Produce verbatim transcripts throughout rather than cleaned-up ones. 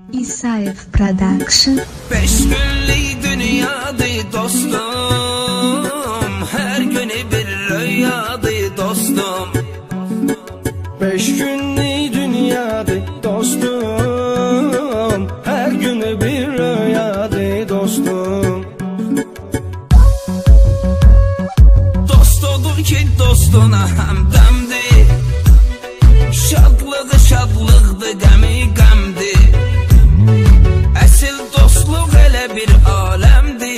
İsaev Production. Beş günlük dünyadı dostum, her günü bir rüyadı dostum. Beş günlük dünyadı dostum, her günü bir rüyadı dostum. Dost odur ki dostuna həmdəmdi, şadlığı şadlıqdı, qəmi qəmdi. Əsil dostluq elə bir aləmdi,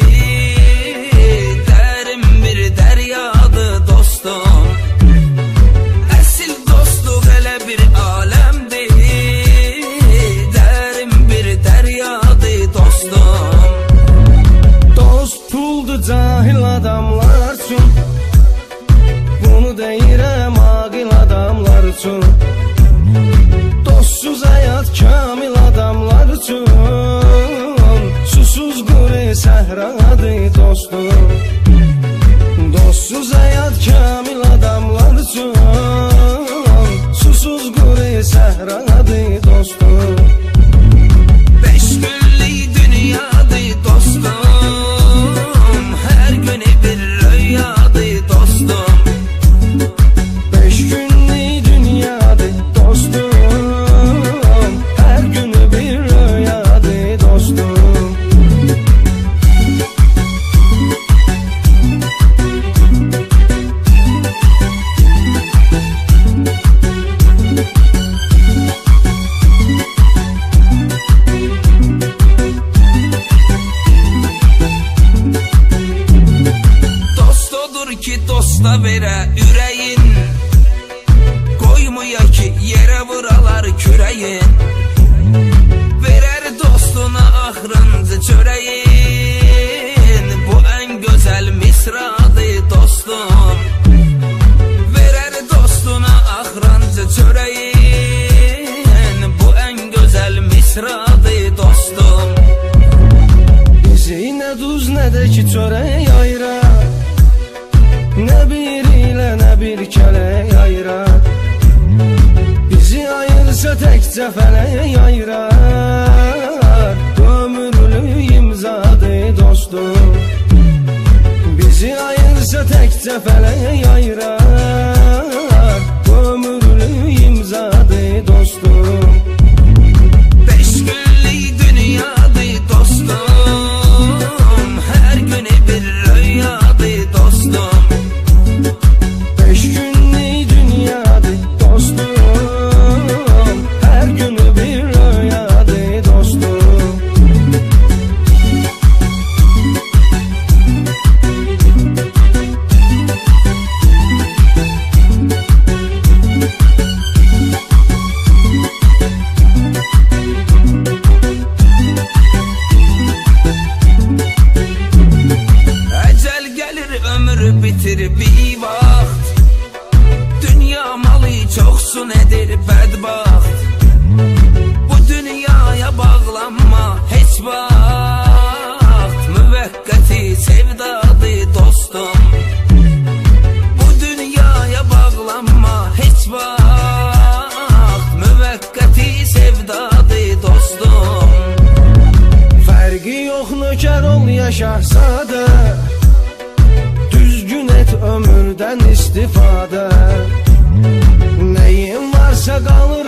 dərin bir dəryadı dostum. Əsil dostluq elə bir aləmdi, dərin bir dəryadı dostum. Dost puldu cahil adamlar üçün, bunu deyirəm aqil adamlar üçün. Dostsuz həyat kamil adamlar üçün, susuz quru səhradı dostum. Dostsuz həyat kamil adamlar üçün, susuz quru səhradı dostum. Beş günlük dünyadı dostum, her günü bir rüyadı dostum. Beş günlük dünyadı dostum, her günü bir rüyadı dostum. Dost odur ki dosta verə ürəyin, qoymuya ki yerə vuralar kürəyin. Verər dostuna axırıncı çörəyin, bu ən gözəl misradı dostum. Verər dostuna axırıncı çörəyin, bu ən gözəl misradı dostum. Bizi nə duz nə də ki çörək ayırar, nə bir ilə nə bir kələk ayırar. Bizi ayırsa təkcə fələk ayırar, ömürlük imzadı dostum. Bizi ayırsa təkcə fələk ayırar, ömürlük imzadı dostum. Beş günlük dünyadı dostum, her günü bir rüyadı dostum. Beş günlük dünyadı dostum, her günü bir rüyadı dostum. Əcəl gəlir ömrü bitir bir vaxt, dünya malı çoxsun edir bədbaxt. Bu dünyaya bağlanma heç vaxt, müvəqqəti sevdadı dostum. Bu dünyaya bağlanma heç vaxt, müvəqqəti sevdadı dostum. Fərqi yox nökər ol ya şahzadə, düzgün et ömürdən istifadə. Nəyin varsa qalır